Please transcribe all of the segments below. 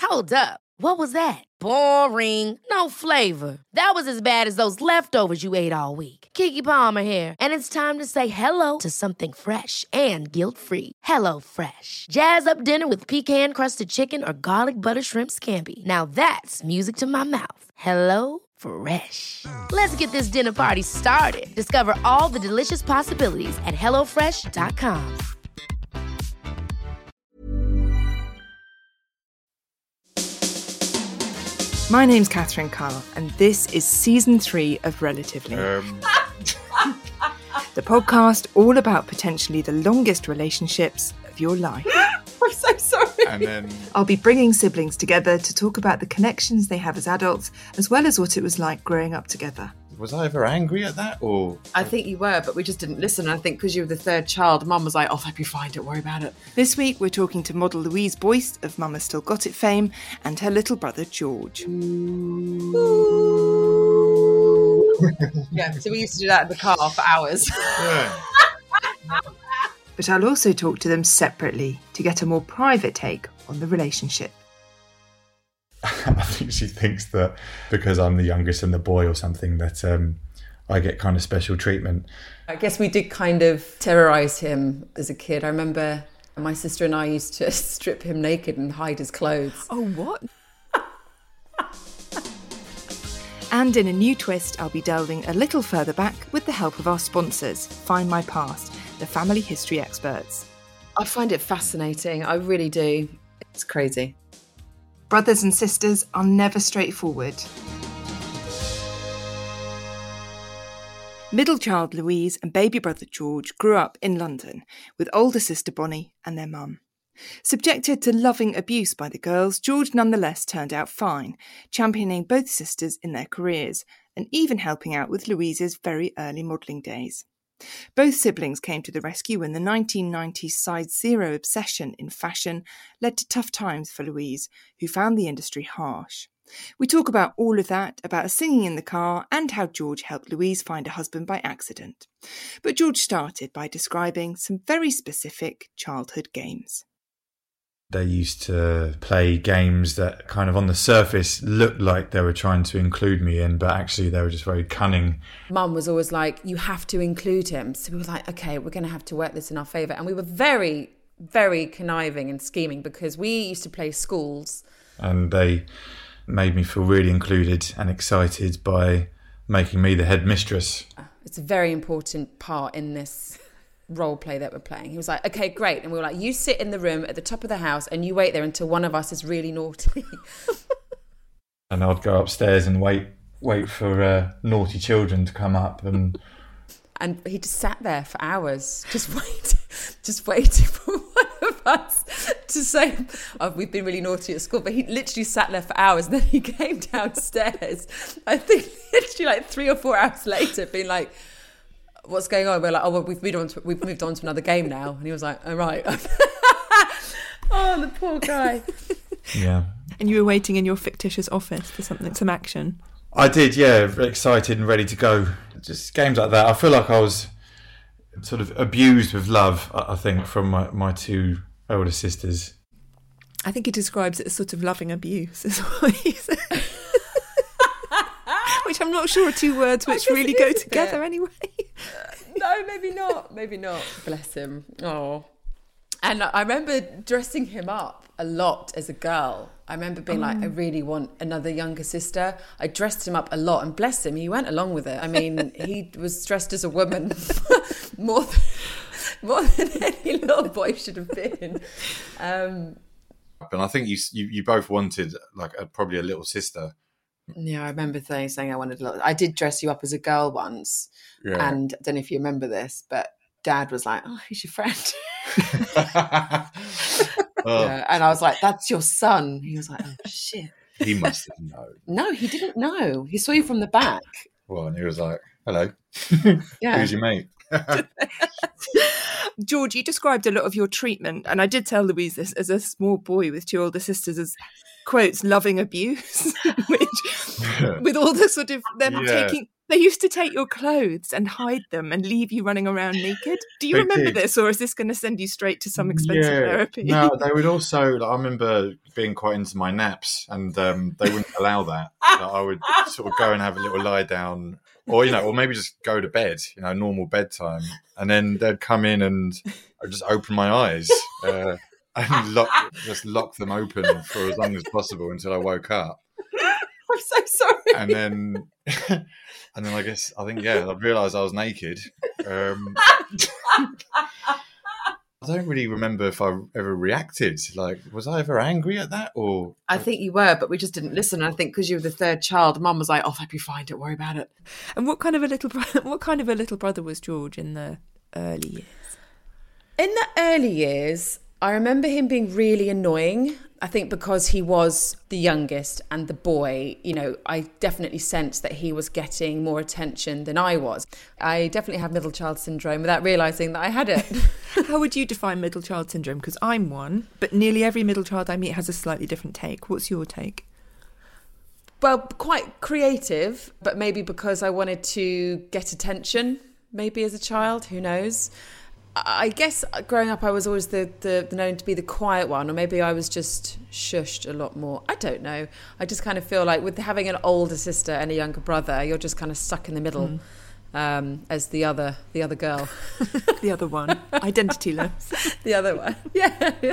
Hold up. What was that? Boring. No flavor. That was as bad as those leftovers you ate all week. Keke Palmer here, and it's time to say hello to something fresh and guilt-free. Hello Fresh. Jazz up dinner with pecan-crusted chicken or garlic butter shrimp scampi. Now that's music to my mouth. Hello Fresh. Let's get this dinner party started. Discover all the delicious possibilities at hellofresh.com. My name's Catherine Carr, and this is Season 3 of Relatively. The podcast all about potentially the longest relationships of your life. I'm so sorry. And then I'll be bringing siblings together to talk about the connections they have as adults, as well as what it was like growing up together. was I ever angry at that, or? I think you were, but we just didn't listen. I think because you were the third child, Mum was like, "Oh, that'd be fine. Don't worry about it." This week we're talking to model Louise Boyce of Mama Still Got It fame and her little brother George. Yeah, so we used to do that in the car for hours. Yeah. But I'll also talk to them separately to get a more private take on the relationship. I think she thinks that because I'm the youngest and the boy or something that I get kind of special treatment. I guess we did kind of terrorise him as a kid. I remember my sister and I used to strip him naked and hide his clothes. Oh, what? And in a new twist, I'll be delving a little further back with the help of our sponsors, Find My Past, the family history experts. I find it fascinating. I really do. It's crazy. Brothers and sisters are never straightforward. Middle child Louise and baby brother George grew up in London with older sister Bonnie and their mum. Subjected to loving abuse by the girls, George nonetheless turned out fine, championing both sisters in their careers and even helping out with Louise's very early modelling days. Both siblings came to the rescue when the 1990s size zero obsession in fashion led to tough times for Louise, who found the industry harsh. We talk about all of that, about singing in the car, and how George helped Louise find a husband by accident. But George started by describing some very specific childhood games. They used to play games that kind of on the surface looked like they were trying to include me in, but actually they were just very cunning. Mum was always like, you have to include him. So we were like, okay, we're going to have to work this in our favour. And we were very, very conniving and scheming because we used to play schools. And they made me feel really included and excited by making me the headmistress. It's a very important part in this role play that we're playing. He was like, okay, great. And we were like, you sit in the room at the top of the house and you wait there until one of us is really naughty. And I'd go upstairs and wait for naughty children to come up, and he just sat there for hours, just waiting for one of us to say, oh, we've been really naughty at school. But he literally sat there for hours, and then he came downstairs, I think literally like 3 or 4 hours later, being like, what's going on? We're like, oh, well, we've moved on to another game now. And he was like, all right. Oh, the poor guy. yeah. And you were waiting in your fictitious office for some action. I did, yeah, excited and ready to go. Just games like that. I feel like I was sort of abused with love, I think, from my 2 older sisters. I think he describes it as sort of loving abuse, is what he said. Which I'm not sure are 2 words which really go together anyway. No, maybe not. Maybe not. Bless him. Oh. And I remember dressing him up a lot as a girl. I remember being like, I really want another younger sister. I dressed him up a lot, and bless him, he went along with it. I mean, he was dressed as a woman more than any little boy should have been. And I think you both wanted like probably a little sister. Yeah, I remember saying I wanted a little. I did dress you up as a girl once, and I don't know if you remember this, but Dad was like, "Oh, he's your friend." Yeah, and I was like, "That's your son." He was like, "Oh shit." He must have known. No, he didn't know. He saw you from the back. Well, and he was like, "Hello, Yeah. who's your mate?" George, you described a lot of your treatment, and I did tell Louise this as a small boy with 2 older sisters as, quotes, loving abuse, which with all the sort of them They used to take your clothes and hide them and leave you running around naked. Do you They remember did. this, or is this going to send you straight to some expensive therapy? No, they would also. Like, I remember being quite into my naps, and they wouldn't allow that. Like, I would sort of go and have a little lie down, or or maybe just go to bed, normal bedtime, and then they'd come in and I'd just open my eyes and lock them open for as long as possible until I woke up. I'm so sorry. And then I realised I was naked. I don't really remember if I ever reacted. Like, was I ever angry at that? Or I think you were, but we just didn't listen. I think because you were the third child, Mum was like, "Oh, that'd be fine. Don't worry about it." And what kind of a little brother was George in the early years? In the early years, I remember him being really annoying. I think because he was the youngest and the boy, I definitely sensed that he was getting more attention than I was. I definitely have middle child syndrome without realising that I had it. How would you define middle child syndrome? Because I'm one, but nearly every middle child I meet has a slightly different take. What's your take? Well, quite creative, but maybe because I wanted to get attention, maybe as a child, who knows? I guess growing up I was always the known to be the quiet one, or maybe I was just shushed a lot more. I don't know. I just kind of feel like with having an older sister and a younger brother, you're just kind of stuck in the middle as the other girl. The other one. Identityless. The other one. Yeah.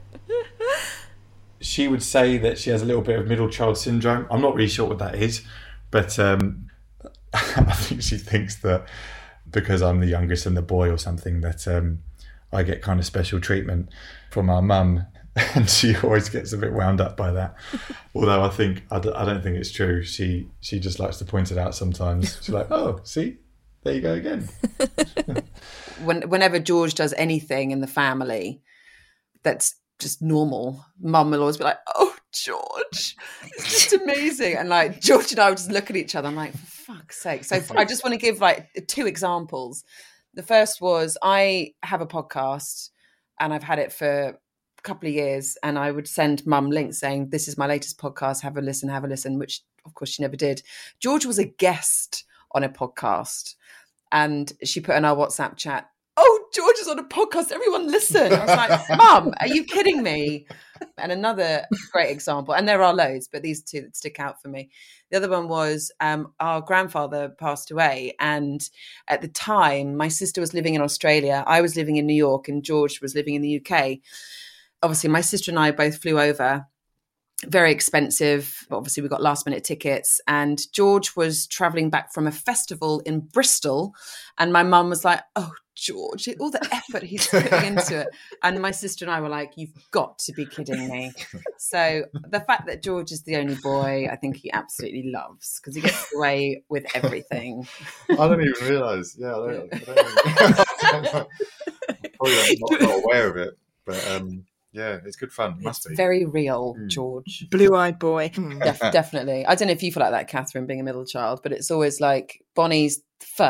she would say that she has a little bit of middle child syndrome. I'm not really sure what that is, but I think she thinks that because I'm the youngest and the boy or something, that I get kind of special treatment from our mum, and she always gets a bit wound up by that. Although I don't think it's true. She just likes to point it out sometimes. She's like, "Oh, see, there you go again." Whenever George does anything in the family that's just normal, Mum will always be like, "Oh, George, it's just amazing." And like George and I would just look at each other. I'm like, for fuck's sake. So I just want to give like 2 examples. The first was, I have a podcast and I've had it for a couple of years, and I would send Mum links saying, "This is my latest podcast, have a listen," which of course she never did. George was a guest on a podcast, and she put in our WhatsApp chat, "Oh, George is on a podcast, everyone listen." I was like, "Mum, are you kidding me?" And another great example, and there are loads, but these 2 that stick out for me. The other one was our grandfather passed away, and at the time my sister was living in Australia, I was living in New York, and George was living in the UK. Obviously my sister and I both flew over, very expensive. Obviously we got last minute tickets, and George was traveling back from a festival in Bristol, and my mum was like, "Oh, George, all the effort he's putting into it." And my sister and I were like, "You've got to be kidding me." So the fact that George is the only boy, I think he absolutely loves, because he gets away with everything. I don't even realise. Yeah, I'm probably not aware of it, but yeah, it's good fun. Must be very real, George. Blue-eyed boy. Definitely. I don't know if you feel like that, Catherine, being a middle child, but it's always like Bonnie's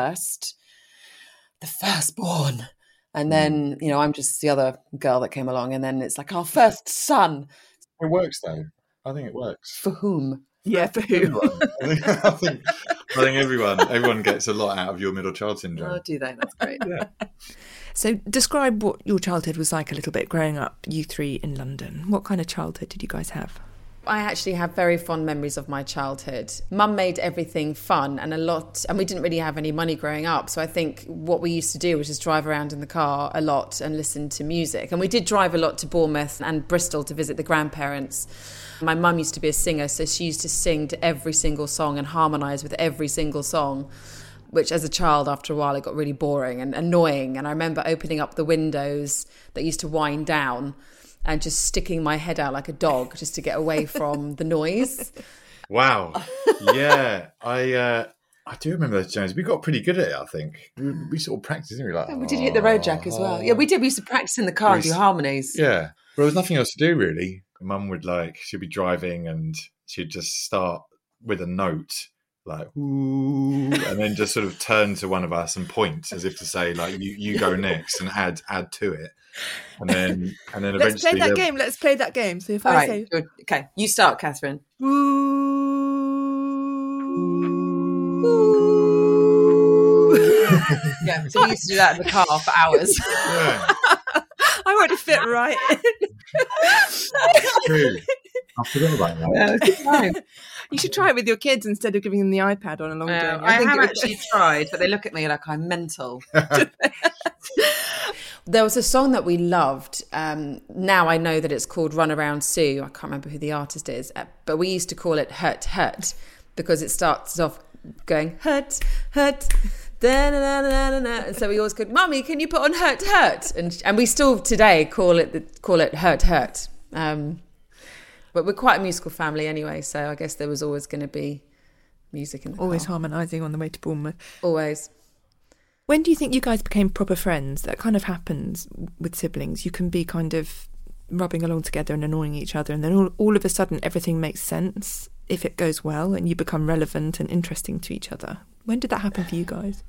the firstborn, and then I'm just the other girl that came along, and then it's like our first son. It works though. I think it works. For whom? Yeah, for who? I think everyone gets a lot out of your middle child syndrome. Oh, do they? That's great. Yeah. So describe what your childhood was like a little bit growing up, you 3 in London. What kind of childhood did you guys have? I actually have very fond memories of my childhood. Mum made everything fun and we didn't really have any money growing up. So I think what we used to do was just drive around in the car a lot and listen to music. And we did drive a lot to Bournemouth and Bristol to visit the grandparents. My mum used to be a singer, so she used to sing to every single song and harmonise with every single song, which as a child, after a while, it got really boring and annoying. And I remember opening up the windows that used to wind down and just sticking my head out like a dog just to get away from the noise. Wow. Yeah. I do remember those, James. We got pretty good at it, I think. We sort of practiced, didn't we? Like, we did hit the road jack as well. Yeah, we did. We used to practice in the car and do harmonies. Yeah. But there was nothing else to do, really. Mum would she'd be driving and she'd just start with a note, like, ooh, and then just sort of turn to one of us and point as if to say, like, you go next and add to it. And then eventually Let's play that game. So if All I right, say, good. Okay, you start, Catherine. ooh. Yeah, so we used to do that in the car for hours. Yeah. I want to fit right in. True. I forgot about that. Yeah, good time. You should try it with your kids instead of giving them the iPad on a long journey. I think have it would- actually tried, but they look at me like I'm mental. There was a song that we loved. Now I know that it's called Run Around Sue. I can't remember who the artist is, but we used to call it Hurt Hurt because it starts off going hurt hurt. Da-na-na-na-na-na. And so we always go, Mummy, can you put on Hurt Hurt? And we still today call it Hurt Hurt. But we're quite a musical family anyway, so I guess there was always going to be music in the Always car. harmonising on the way to Bournemouth. Always. When do you think you guys became proper friends? That kind of happens with siblings. You can be kind of rubbing along together and annoying each other, and then all of a sudden everything makes sense if it goes well and you become relevant and interesting to each other. When did that happen for you guys?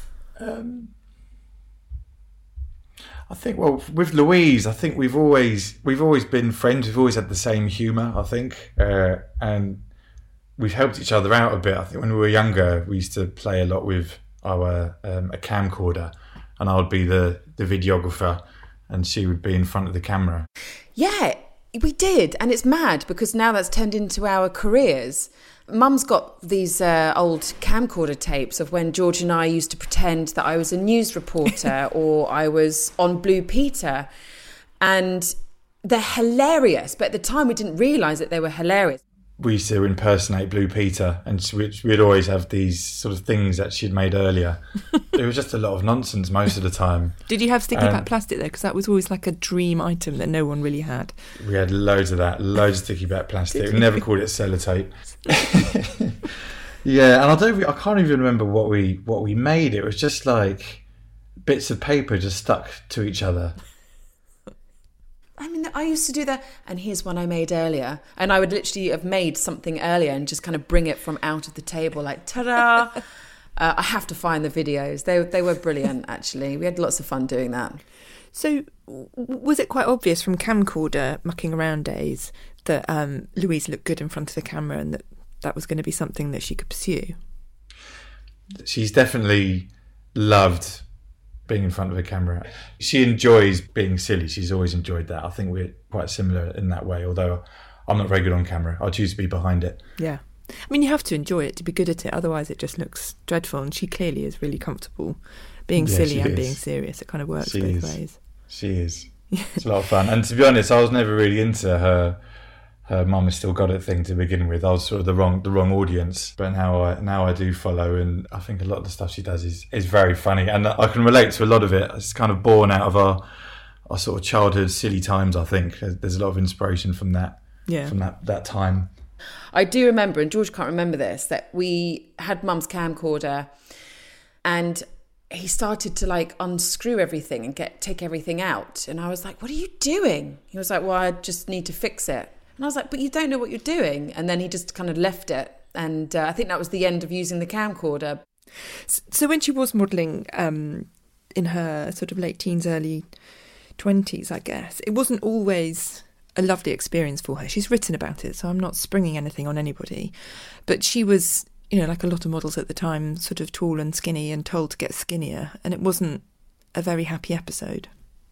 I think, well, with Louise, I think we've always been friends. We've always had the same humour, I think, and we've helped each other out a bit. I think when we were younger, we used to play a lot with our a camcorder, and I would be the videographer, and she would be in front of the camera. Yeah, we did. And it's mad because now that's turned into our careers. Mum's got these old camcorder tapes of when George and I used to pretend that I was a news reporter or I was on Blue Peter. And they're hilarious. But at the time, we didn't realise that they were hilarious. We used to impersonate Blue Peter, and we'd always have these sort of things that she'd made earlier. It was just a lot of nonsense most of the time. Did you have sticky pack plastic there? Because that was always like a dream item that no one really had. We had loads of that, loads of sticky back plastic. We never called it sellotape. Yeah, and I can't even remember what we made. It was just like bits of paper just stuck to each other. I mean, I used to do that. And here's one I made earlier. And I would literally have made something earlier and just kind of bring it from out of the table, like, ta-da! I have to find the videos. They were brilliant, actually. We had lots of fun doing that. So was it quite obvious from camcorder mucking around days that Louise looked good in front of the camera and that was going to be something that she could pursue? She's definitely loved being in front of a camera. She enjoys being silly. She's always enjoyed that. I think we're quite similar in that way, although I'm not very good on camera. I choose to be behind it. Yeah. I mean, you have to enjoy it to be good at it, otherwise it just looks dreadful, and she clearly is really comfortable being silly and being serious. It kind of works both ways. She is. It's a lot of fun. And to be honest, I was never really into her mum has still got it thing to begin with. I was sort of the wrong audience, but now I do follow, and I think a lot of the stuff she does is very funny, and I can relate to a lot of it. It's kind of born out of our sort of childhood silly times. I think there's a lot of inspiration from that. Yeah. From that time. I do remember, and George can't remember this, that we had Mum's camcorder, and he started to like unscrew everything and take everything out, and I was like, "What are you doing?" He was like, "Well, I just need to fix it." And I was like, but you don't know what you're doing. And then he just kind of left it. And I think that was the end of using the camcorder. So when she was modelling in her sort of late teens, early 20s, I guess, it wasn't always a lovely experience for her. She's written about it, so I'm not springing anything on anybody. But she was, like a lot of models at the time, sort of tall and skinny and told to get skinnier. And it wasn't a very happy episode.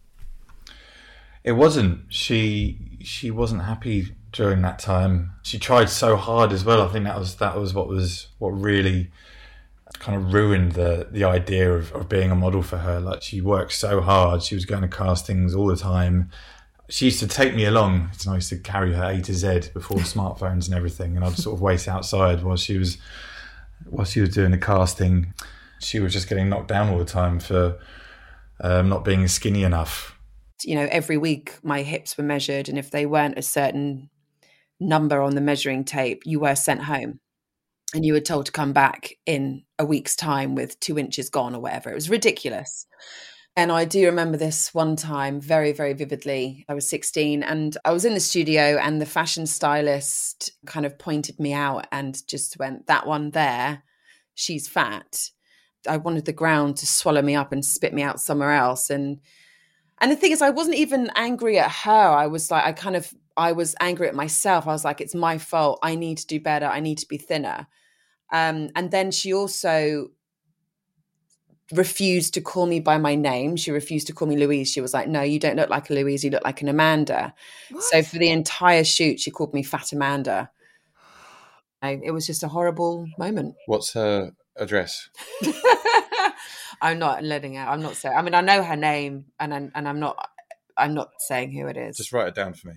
It wasn't. She wasn't happy during that time. She tried so hard as well. I think that was what really kind of ruined the idea of being a model for her. Like, she worked so hard. She was going to castings all the time. She used to take me along. It's nice to carry her A to Z before smartphones and everything, and I'd sort of wait outside while she was doing the casting. She was just getting knocked down all the time for not being skinny enough. Every week my hips were measured, and if they weren't a certain number on the measuring tape, you were sent home and you were told to come back in a week's time with 2 inches gone or whatever. It was ridiculous. And I do remember this one time very, very vividly. I was 16 and I was in the studio, and the fashion stylist kind of pointed me out and just went, "That one there, she's fat." I wanted the ground to swallow me up and spit me out somewhere else. And the thing is, I wasn't even angry at her. I was like, I was angry at myself. I was like, it's my fault. I need to do better. I need to be thinner. And then she also refused to call me by my name. She refused to call me Louise. She was like, no, you don't look like a Louise. You look like an Amanda. What? So for the entire shoot, she called me Fat Amanda. It was just a horrible moment. What's her address? I'm not letting out. I'm not saying. I mean, I know her name, and I'm not saying who it is. Just write it down for me.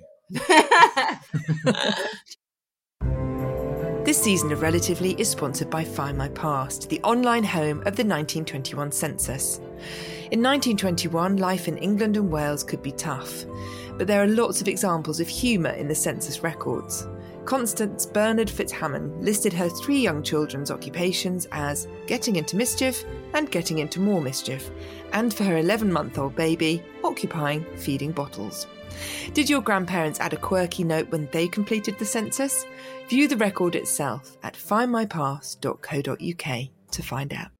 This season of Relatively is sponsored by Find My Past, the online home of the 1921 census. In 1921, life in England and Wales could be tough, but there are lots of examples of humour in the census records. Constance Bernard Fitzhammond listed her 3 young children's occupations as getting into mischief and getting into more mischief, and for her 11-month-old baby, occupying feeding bottles. Did your grandparents add a quirky note when they completed the census? View the record itself at findmypast.co.uk to find out.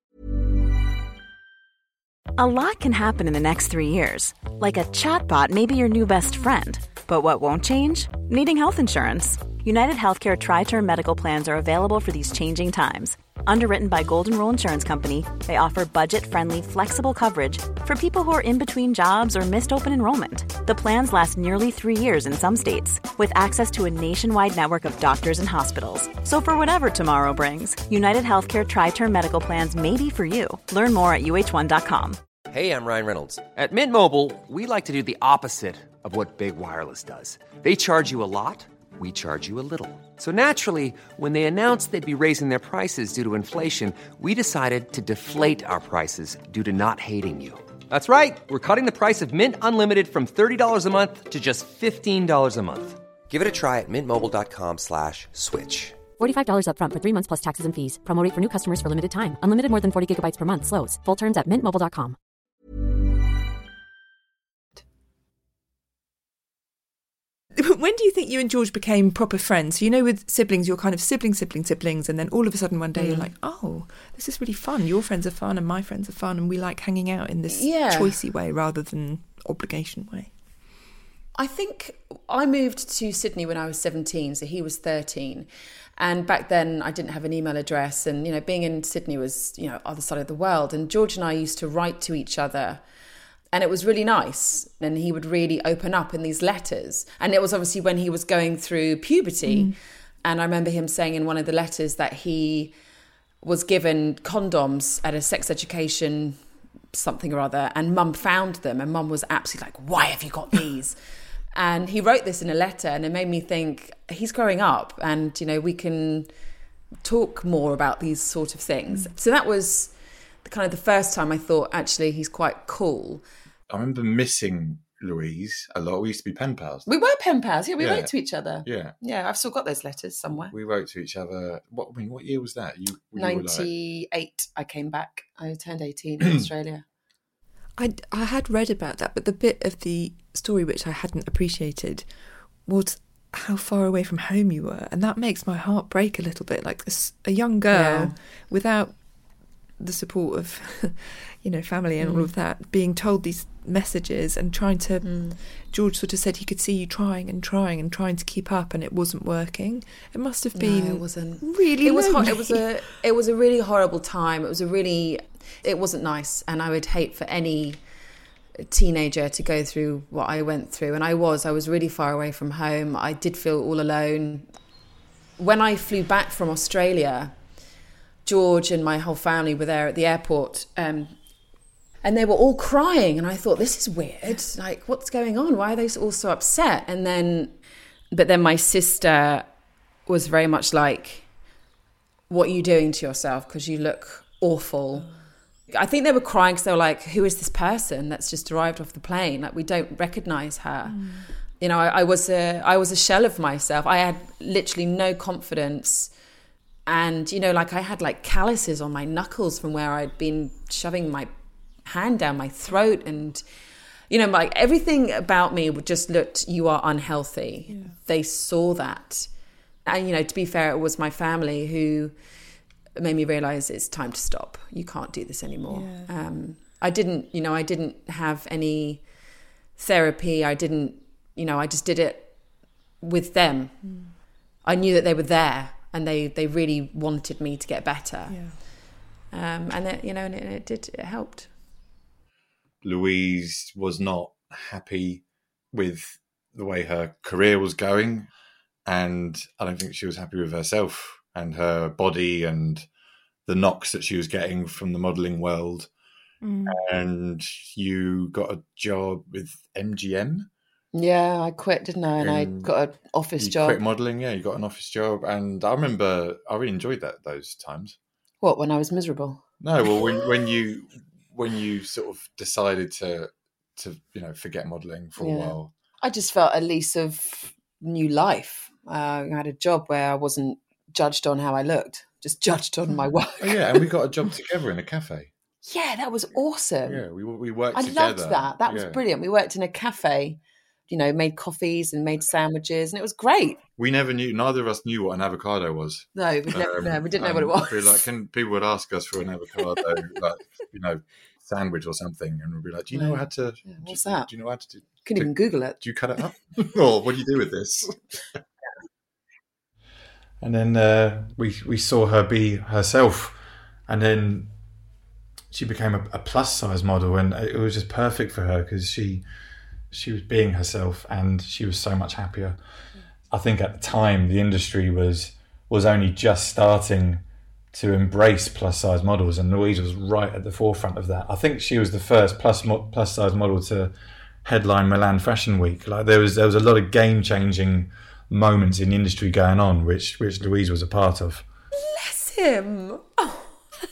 A lot can happen in the next 3 years. Like a chatbot may be your new best friend. But what won't change? Needing health insurance. United Healthcare Tri-Term Medical Plans are available for these changing times. Underwritten by Golden Rule Insurance Company, they offer budget-friendly, flexible coverage for people who are in between jobs or missed open enrollment. The plans last nearly 3 years in some states, with access to a nationwide network of doctors and hospitals. So for whatever tomorrow brings, United Healthcare Tri-Term Medical Plans may be for you. Learn more at uh1.com. Hey, I'm Ryan Reynolds. At Mint Mobile, we like to do the opposite of what Big Wireless does. They charge you a lot. We charge you a little. So naturally, when they announced they'd be raising their prices due to inflation, we decided to deflate our prices due to not hating you. That's right. We're cutting the price of Mint Unlimited from $30 a month to just $15 a month. Give it a try at mintmobile.com/switch. $45 up front for 3 months plus taxes and fees. Promo rate for new customers for limited time. Unlimited more than 40 gigabytes per month. Slows full terms at mintmobile.com. When do you think you and George became proper friends? So, you know, with siblings, you're kind of siblings, and then all of a sudden one day you're like, oh, this is really fun. Your friends are fun and my friends are fun, and we like hanging out in this choicey way rather than obligation way. I think I moved to Sydney when I was 17, so he was 13. And back then I didn't have an email address, and, you know, being in Sydney was, you know, other side of the world. And George and I used to write to each other, and it was really nice. And he would really open up in these letters. And it was obviously when he was going through puberty. And I remember him saying in one of the letters that he was given condoms at a sex education something or other, and Mum found them, and Mum was absolutely like, why have you got these? And he wrote this in a letter, and it made me think, he's growing up, and, you know, we can talk more about these sort of things. So that was kind of the first time I thought, actually, he's quite cool. I remember missing Louise a lot. We used to be pen pals. We were pen pals. Yeah, we wrote to each other. Yeah. Yeah, I've still got those letters somewhere. We wrote to each other. What year was that? You 98, I came back. I turned 18 in Australia. I had read about that, but the bit of the story which I hadn't appreciated was how far away from home you were. And that makes my heart break a little bit. Like a young girl without the support of, you know, family and all of that, being told these messages and trying to... George sort of said he could see you trying and trying to keep up, and it wasn't working. It must have been... No, it wasn't. Really lonely. It was a really horrible time. It wasn't nice, and I would hate for any teenager to go through what I went through. And I was really far away from home. I did feel all alone. When I flew back from Australia, George and my whole family were there at the airport, and they were all crying, and I thought, this is weird. Like, what's going on? Why are they all so upset? But then my sister was very much like, what are you doing to yourself? Because you look awful. I think they were crying because they were like, who is this person that's just arrived off the plane? Like, we don't recognise her. You know, I was a shell of myself. I had literally no confidence. And, you know, like, I had like calluses on my knuckles from where I'd been shoving my hand down my throat. And, you know, like, everything about me just looked, you are unhealthy. Yeah. They saw that. And, you know, to be fair, it was my family who made me realise it's time to stop. You can't do this anymore. Yeah. I didn't have any therapy. I just did it with them. I knew that they were there, and they really wanted me to get better. Yeah. And it, you know, and it helped. Louise was not happy with the way her career was going, and I don't think she was happy with herself and her body and the knocks that she was getting from the modelling world. And you got a job with MGM. Yeah, I quit, didn't I? And I got an office job. You quit modelling, yeah. You got an office job, and I remember I really enjoyed those times. What, when I was miserable? No, well, when you sort of decided to forget modelling for a while. I just felt a lease of new life. I had a job where I wasn't judged on how I looked, just judged on my work. Oh, yeah, and we got a job together in a cafe. Yeah, that was awesome. Yeah, we worked together. I loved that. That was brilliant. We worked in a cafe, you know, made coffees and made sandwiches, and it was great. We never knew, neither of us knew what an avocado was. No, we didn't know what it was. People would ask us for an avocado, sandwich or something, and we'd be like, do you know how to... Yeah, what's that? Do you know how to do... Couldn't even Google it. Do you cut it up? Or what do you do with this? And then we saw her be herself, and then she became a plus size model, and it was just perfect for her because she was being herself, and she was so much happier. I think at the time the industry was only just starting to embrace plus size models, and Louise was right at the forefront of that. I think she was the first plus size model to headline Milan Fashion Week. Like there was a lot of game changing moments in the industry going on, which Louise was a part of. Bless him. Oh.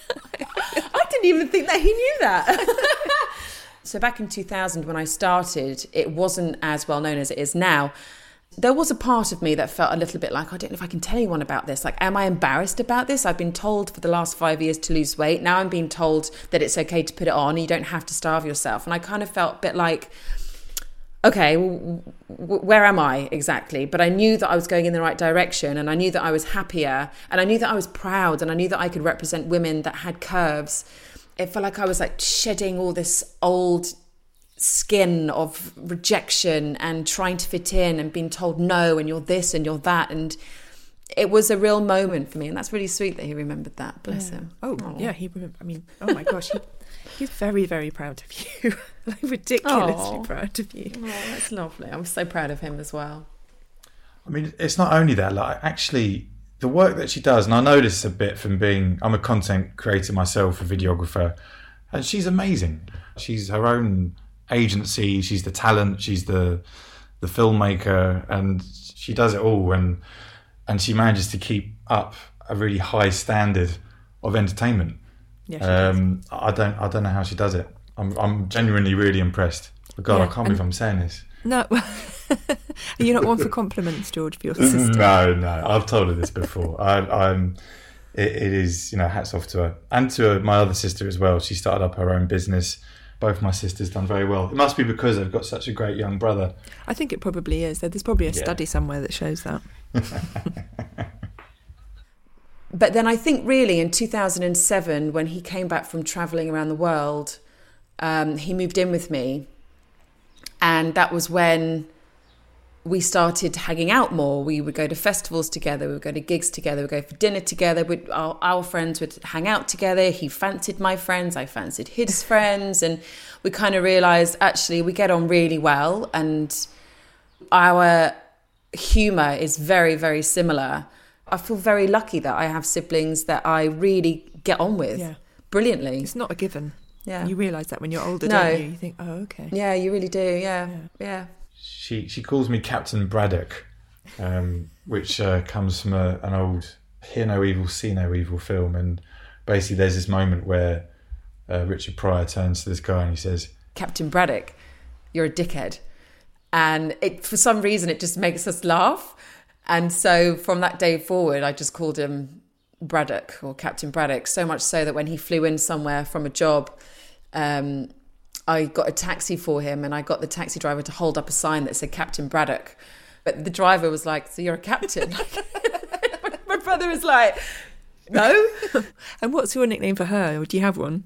I didn't even think that he knew that. So back in 2000 when I started, it wasn't as well known as it is now. There was a part of me that felt a little bit like, I don't know if I can tell anyone about this. Like, am I embarrassed about this? I've been told for the last 5 years to lose weight. Now I'm being told that it's okay to put it on. You don't have to starve yourself. And I kind of felt a bit like, okay, where am I exactly? But I knew that I was going in the right direction, and I knew that I was happier, and I knew that I was proud, and I knew that I could represent women that had curves. It felt like I was like shedding all this old skin of rejection and trying to fit in and being told no, and you're this and you're that. And it was a real moment for me, and that's really sweet that he remembered that. Bless him. Yeah, he remembered. I mean, oh my gosh, he's very, very proud of you. Like ridiculously proud of you. Oh, that's lovely. I'm so proud of him as well. I mean, it's not only that, like actually the work that she does, and I know this a bit from I'm a content creator myself, a videographer, and she's amazing. She's her own agency, she's the talent, she's the filmmaker, and she does it all, and she manages to keep up a really high standard of entertainment. Yeah, I don't know how she does it. I'm genuinely really impressed. God, I can't believe I'm saying this. No, you're not one for compliments, George, for your sister. No, I've told her this before. It is, hats off to her and to my other sister as well. She started up her own business. Both my sisters done very well. It must be because they've got such a great young brother. I think it probably is. There's probably a study somewhere that shows that. But then I think really in 2007, when he came back from travelling around the world, he moved in with me. And that was when we started hanging out more. We would go to festivals together. We would go to gigs together. We would go for dinner together. Our friends would hang out together. He fancied my friends. I fancied his friends. And we kind of realised, actually, we get on really well. And our humour is very, very similar. I feel very lucky that I have siblings that I really get on with brilliantly. It's not a given. Yeah. You realise that when you're older, don't you? You think, oh, okay. Yeah, you really do. Yeah. She calls me Captain Braddock, which comes from an old Hear No Evil, See No Evil film. And basically there's this moment where Richard Pryor turns to this guy and he says, Captain Braddock, you're a dickhead. And for some reason it just makes us laugh. And so from that day forward, I just called him Braddock or Captain Braddock, so much so that when he flew in somewhere from a job, I got a taxi for him, and I got the taxi driver to hold up a sign that said Captain Braddock. But the driver was like, so you're a captain? My brother was like, no. And what's your nickname for her? Do you have one?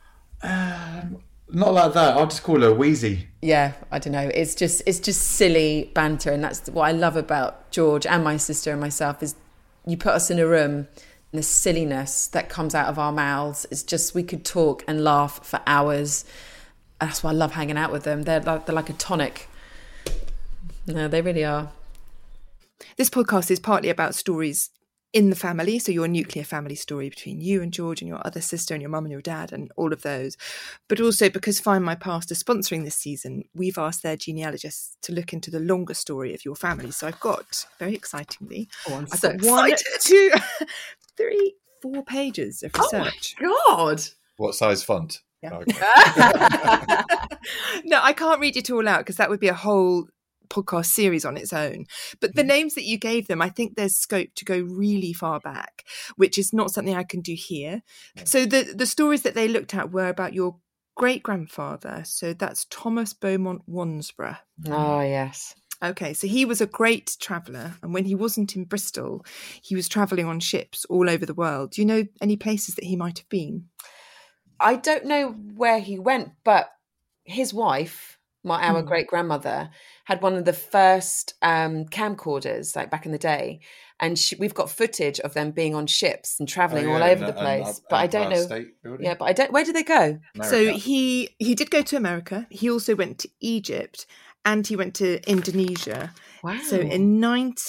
Not like that. I'll just call her Wheezy. Yeah, I don't know. It's just silly banter, and that's what I love about George and my sister and myself is you put us in a room, The silliness that comes out of our mouths is just, we could talk and laugh for hours. That's why I love hanging out with them. They're like a tonic. No, they really are. This podcast is partly about stories in the family, so your nuclear family story between you and George and your other sister and your mum and your dad and all of those. But also because Find My Past are sponsoring this season, we've asked their genealogists to look into the longer story of your family. So I've got, very excitingly, I'm I've so got 1, excited. 2, 3, 4 pages of research. Oh my God. What size font? Yeah. Okay. No, I can't read it all out because that would be a whole podcast series on its own. But the names that you gave them, I think there's scope to go really far back, which is not something I can do here. So the stories that they looked at were about your great-grandfather. So that's Thomas Beaumont Wansborough. Oh, yes. Okay, so he was a great traveller, and when he wasn't in Bristol, he was travelling on ships all over the world. Do you know any places that he might have been? I don't know where he went, but his wife, our great-grandmother, had one of the first camcorders, like back in the day. And we've got footage of them being on ships and travelling all over the place. But I don't know. Yeah, but I don't. Where did they go? America. So he did go to America. He also went to Egypt and he went to Indonesia. Wow. So in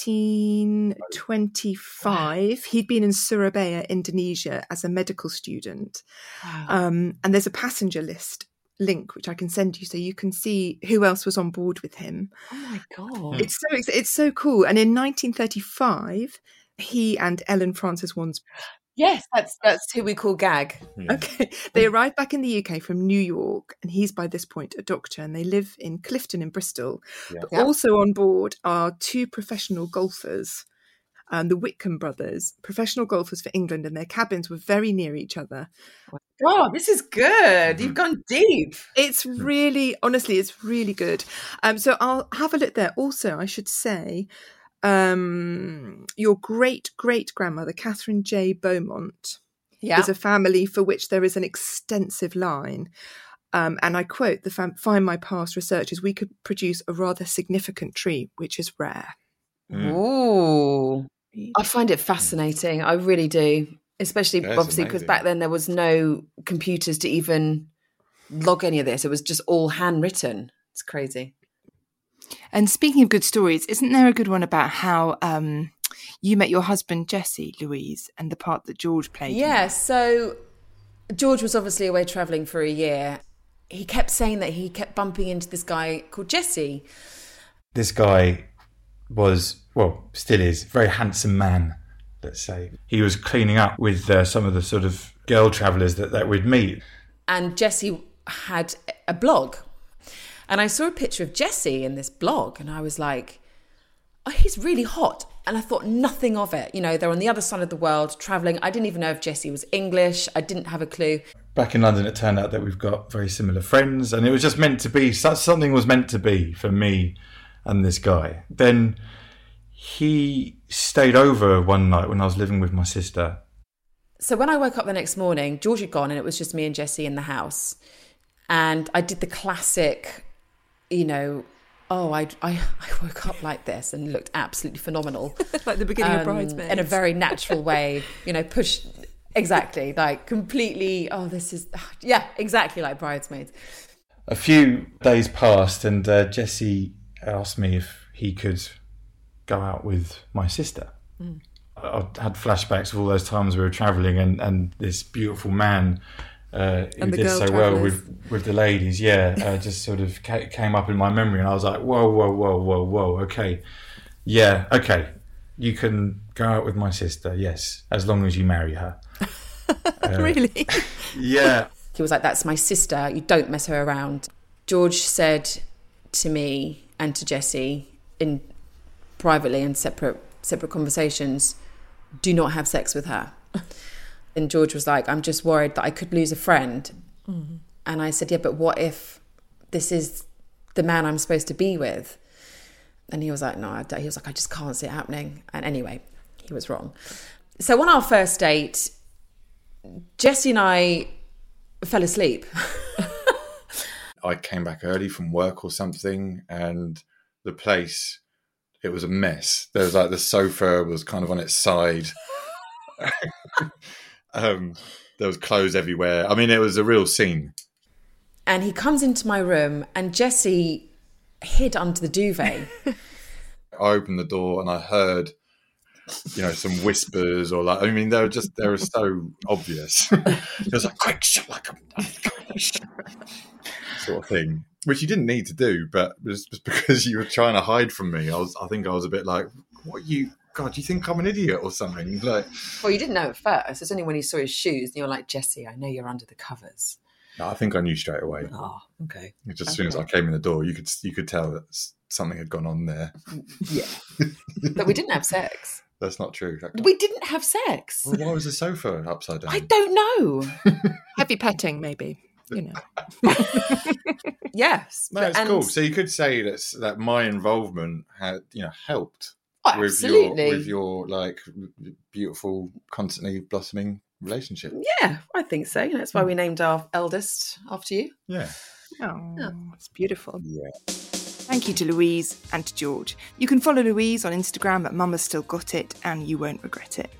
1925, he'd been in Surabaya, Indonesia as a medical student. Wow. And there's a passenger list link which I can send you so you can see who else was on board with him. Oh my God. It's so cool. And in 1935, he and Ellen Frances Wansborough. Yes, that's who we call Gag. Okay. They arrived back in the UK from New York, and he's by this point a doctor, and they live in Clifton in Bristol. Yeah. But also on board are 2 professional golfers, the Whitcomb brothers, professional golfers for England, and their cabins were very near each other. Oh, this is good. You've gone deep. It's really, honestly, it's really good. So I'll have a look there. Also, I should say, your great-great-grandmother, Catherine J. Beaumont, is a family for which there is an extensive line. And I quote, Find My Past researchers, we could produce a rather significant tree, which is rare. Ooh. I find it fascinating. I really do. Especially, obviously, because back then there was no computers to even log any of this. It was just all handwritten. It's crazy. And speaking of good stories, isn't there a good one about how you met your husband, Jesse, Louise, and the part that George played? Yeah, so George was obviously away travelling for a year. He kept saying that he kept bumping into this guy called Jesse. This guy was, well, still is, a very handsome man, let's say. He was cleaning up with some of the sort of girl travellers that we'd meet. And Jesse had a blog. And I saw a picture of Jesse in this blog and I was like, oh, he's really hot. And I thought nothing of it. You know, they're on the other side of the world travelling. I didn't even know if Jesse was English. I didn't have a clue. Back in London, it turned out that we've got very similar friends. And it was just meant to be, something was meant to be for me and this guy. Then he stayed over one night when I was living with my sister. So when I woke up the next morning, George had gone and it was just me and Jesse in the house. And I did the classic, you know, I woke up like this and looked absolutely phenomenal. Like the beginning of Bridesmaids. In a very natural way, you know, pushed, exactly, like completely, yeah, exactly like Bridesmaids. A few days passed and Jesse asked me if he could go out with my sister. I had flashbacks of all those times we were travelling and this beautiful man who did so well with the ladies, just sort of came up in my memory, and I was like, whoa, okay, yeah, okay, you can go out with my sister, yes, as long as you marry her. Really? Yeah. He was like, that's my sister, you don't mess her around. George said to me and to Jesse in privately in separate conversations, do not have sex with her. And George was like, I'm just worried that I could lose a friend. Mm-hmm. And I said, yeah, but what if this is the man I'm supposed to be with? And he was like, no, he was like, I just can't see it happening. And anyway, he was wrong. So on our first date, Jesse and I fell asleep. I came back early from work or something, and the place, it was a mess. There was like the sofa was kind of on its side. There was clothes everywhere. I mean, it was a real scene. And he comes into my room and Jessie hid under the duvet. I opened the door and I heard, some whispers or they were so obvious. It was like, quick, shut like a sort of thing, which you didn't need to do, but it was just because you were trying to hide from me. I think I was a bit like, what God, do you think I'm an idiot or something? Like, well, you didn't know at first. It's only when you saw his shoes and you're like, Jessie, I know you're under the covers. No, I think I knew straight away. Oh, okay. Just as soon as I came in the door, you could tell that something had gone on there. Yeah. But we didn't have sex. That's not true. We didn't have sex. Well, why was the sofa upside down? I don't know. Heavy petting, maybe. Yes. No, it's cool. So you could say that my involvement had, helped with your like beautiful, constantly blossoming relationship. Yeah, I think so. That's why we named our eldest after you. Yeah. Oh, it's beautiful. Yeah. Thank you to Louise and to George. You can follow Louise on Instagram at Mama's Still Got It, and you won't regret it.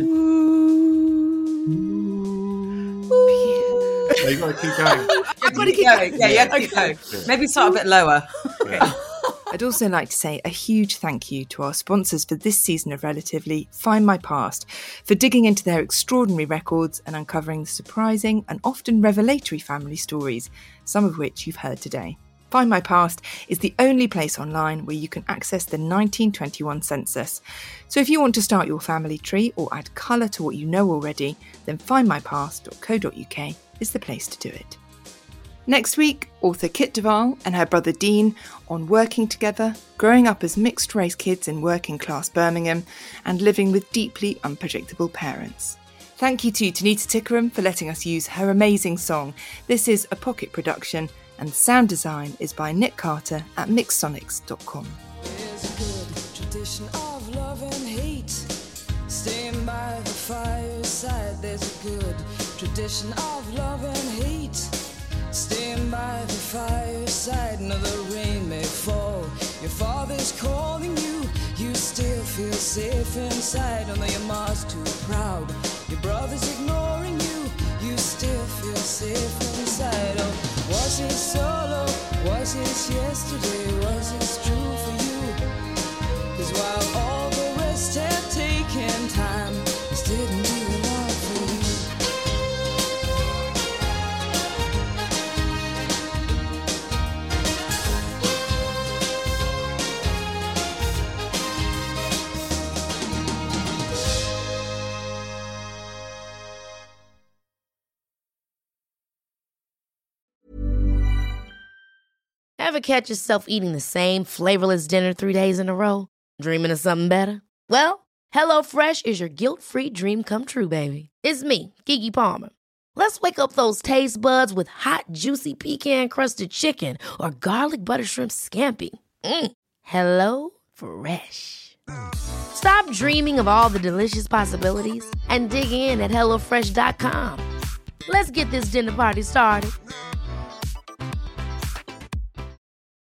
You got to keep going. I've got to keep going. Yeah, you have to keep going. Maybe start a bit lower. Yeah. I'd also like to say a huge thank you to our sponsors for this season of Relatively, Find My Past, for digging into their extraordinary records and uncovering the surprising and often revelatory family stories, some of which you've heard today. Find My Past is the only place online where you can access the 1921 census. So if you want to start your family tree or add colour to what you know already, then findmypast.co.uk is the place to do it. Next week, author Kit Duvall and her brother Dean on working together, growing up as mixed-race kids in working-class Birmingham and living with deeply unpredictable parents. Thank you to Tanita Tikaram for letting us use her amazing song. This is a Pocket production, and sound design is by Nick Carter at mixsonics.com. There's a good tradition of love and hate. Staying by the fireside. There's a good tradition of love and hate. Staying by the fireside. Another rain may fall. Your father's calling you. You still feel safe inside. Although your mom's too proud. Your brother's ignoring you. You still feel safe inside. Oh, was it solo? Was it yesterday? Was it true for you? 'Cause while all the rest have taken time, this didn't do a lot for you. Ever catch yourself eating the same flavorless dinner 3 days in a row? Dreaming of something better? Well, HelloFresh is your guilt-free dream come true, baby. It's me, Keke Palmer. Let's wake up those taste buds with hot, juicy pecan-crusted chicken or garlic butter shrimp scampi. Hello Fresh. Stop dreaming of all the delicious possibilities and dig in at HelloFresh.com. Let's get this dinner party started.